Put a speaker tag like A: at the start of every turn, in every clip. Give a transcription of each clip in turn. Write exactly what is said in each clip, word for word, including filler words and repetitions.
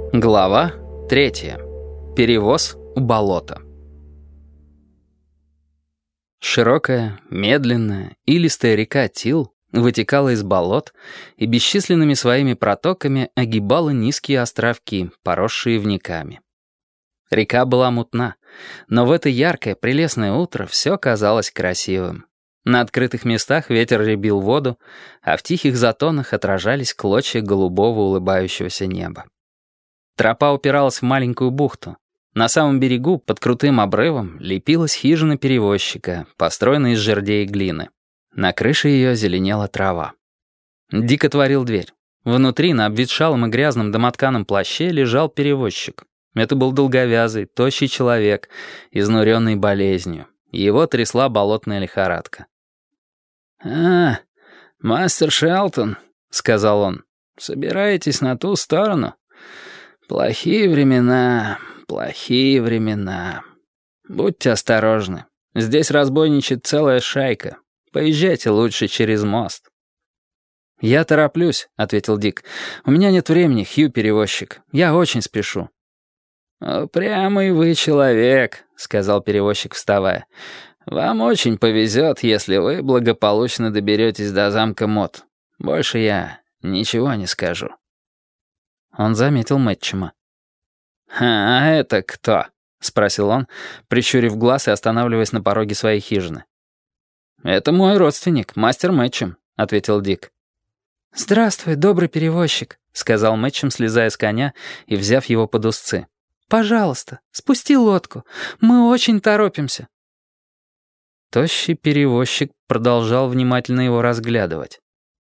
A: Глава третья. Перевоз у болота. Широкая, медленная, илистая река Тил вытекала из болот и бесчисленными своими протоками огибала низкие островки, поросшие вниками. Река была мутна, но в это яркое, прелестное утро все казалось красивым. На открытых местах ветер рябил воду, а в тихих затонах отражались клочья голубого улыбающегося неба. Тропа упиралась в маленькую бухту. На самом берегу, под крутым обрывом, лепилась хижина перевозчика, построенная из жердей и глины. На крыше ее зеленела трава. Дик отворил дверь. Внутри, на обветшалом и грязном домотканом плаще, лежал перевозчик. Это был долговязый, тощий человек, изнуренный болезнью. Его трясла болотная лихорадка. «А, мастер Шелтон», — сказал он, — «собираетесь на ту сторону? Плохие времена, плохие времена. Будьте осторожны. Здесь разбойничает целая шайка. Поезжайте лучше через мост». «Я тороплюсь», — ответил Дик. «У меня нет времени, Хью-перевозчик. Я очень спешу». «Упрямый вы человек», — сказал перевозчик, вставая. «Вам очень повезет, если вы благополучно доберетесь до замка Мот. Больше я ничего не скажу». Он заметил Мэтчема. «А это кто?» — спросил он, прищурив глаз и останавливаясь на пороге своей хижины. «Это мой родственник, мастер Мэтчем», — ответил Дик.
B: «Здравствуй, добрый перевозчик», — сказал Мэтчем, слезая с коня и взяв его под узцы. «Пожалуйста, спусти лодку. Мы очень торопимся».
A: Тощий перевозчик продолжал внимательно его разглядывать.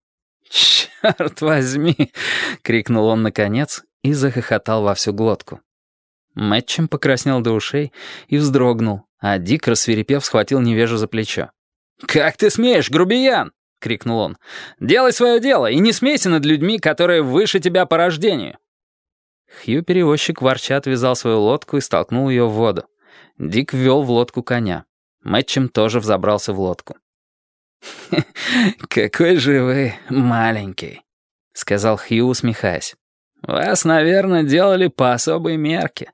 A: «Черт возьми!» — крикнул он наконец и захохотал во всю глотку. Мэтчем покраснел до ушей и вздрогнул, а Дик, рассвирепев, схватил невежу за плечо. «Как ты смеешь, грубиян!» — крикнул он. «Делай свое дело и не смейся над людьми, которые выше тебя по рождению». Хью-перевозчик ворча отвязал свою лодку и столкнул ее в воду. Дик ввел в лодку коня. Мэтчем тоже взобрался в лодку. «Какой же вы маленький», — сказал Хью, усмехаясь. «Вас, наверное, делали по особой мерке.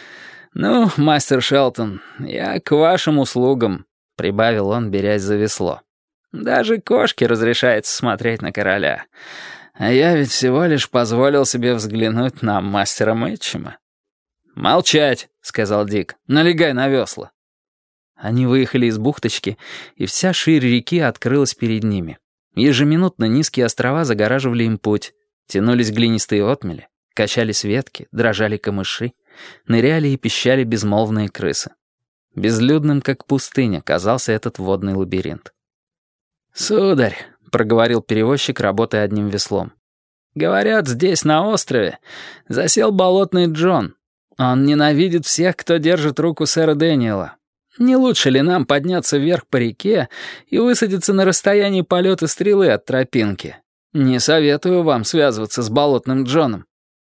A: Ну, мастер Шелтон, я к вашим услугам», — прибавил он, берясь за весло. «Даже кошке разрешается смотреть на короля. А я ведь всего лишь позволил себе взглянуть на мастера Мэтчема». «Молчать», — сказал Дик, — «налегай на весла». Они выехали из бухточки, и вся ширь реки открылась перед ними. Ежеминутно низкие острова загораживали им путь. Тянулись глинистые отмели, качались ветки, дрожали камыши, ныряли и пищали безмолвные крысы. Безлюдным, как пустыня, казался этот водный лабиринт. «Сударь», — проговорил перевозчик, работая одним веслом, — «говорят, здесь, на острове, засел болотный Джон. Он ненавидит всех, кто держит руку сэра Дэниела. Не лучше ли нам подняться вверх по реке и высадиться на расстоянии полета стрелы от тропинки? Не советую вам связываться с болотным Джоном».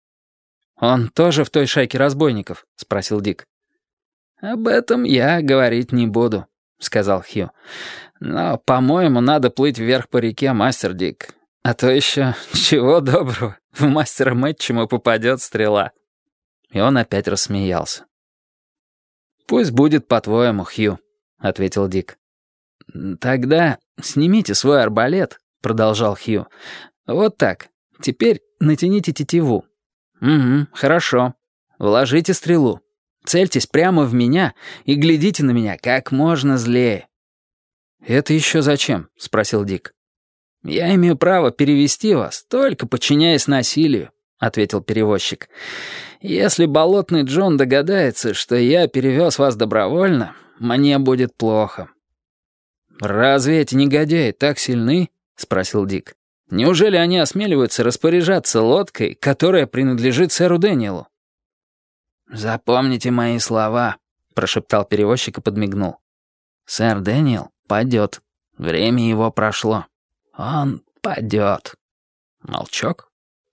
A: «Он тоже в той шайке разбойников?» — спросил Дик. «Об этом я говорить не буду», — сказал Хью. «Но, по-моему, надо плыть вверх по реке, мастер Дик. А то еще, чего доброго, в мастера Мэтчема попадет стрела». И он опять рассмеялся. «Пусть будет по-твоему, Хью», — ответил Дик. «Тогда снимите свой арбалет», — продолжал Хью. «Вот так. Теперь натяните тетиву». «Угу, хорошо. Вложите стрелу. Цельтесь прямо в меня и глядите на меня как можно злее». «Это еще зачем?» — спросил Дик. «Я имею право перевести вас, только подчиняясь насилию», — ответил перевозчик. «Если болотный Джон догадается, что я перевез вас добровольно, мне будет плохо». «Разве эти негодяи так сильны?» — спросил Дик. «Неужели они осмеливаются распоряжаться лодкой, которая принадлежит сэру Дэниелу?» «Запомните мои слова», — прошептал перевозчик и подмигнул. «Сэр Дэниел падет. Время его прошло. Он падет». Молчок.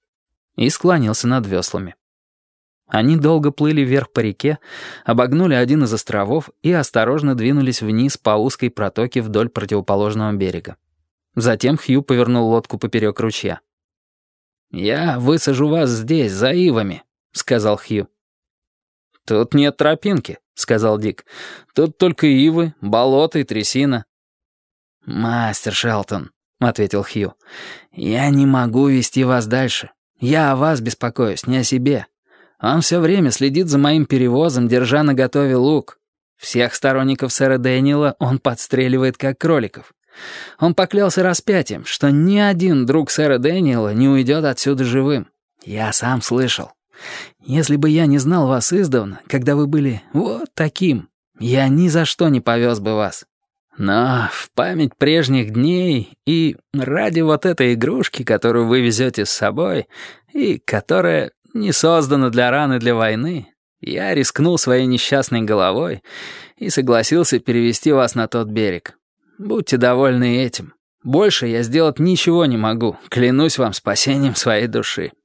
A: И склонился над веслами. Они долго плыли вверх по реке, обогнули один из островов и осторожно двинулись вниз по узкой протоке вдоль противоположного берега. Затем Хью повернул лодку поперек ручья. «Я высажу вас здесь, за ивами», сказал Хью. «Тут нет тропинки», — сказал Дик. «Тут только ивы, болото и трясина». «Мастер Шелтон», — ответил Хью, — «я не могу вести вас дальше. Я о вас беспокоюсь, не о себе. Он все время следит за моим перевозом, держа наготове лук. Всех сторонников сэра Дэниела он подстреливает, как кроликов. Он поклялся распятием, что ни один друг сэра Дэниела не уйдет отсюда живым. Я сам слышал. Если бы я не знал вас издавна, когда вы были вот таким, я ни за что не повез бы вас. Но в память прежних дней и ради вот этой игрушки, которую вы везете с собой, и которая не создана для раны для войны, я рискнул своей несчастной головой и согласился перевести вас на тот берег. Будьте довольны этим. Больше я сделать ничего не могу, клянусь вам спасением своей души».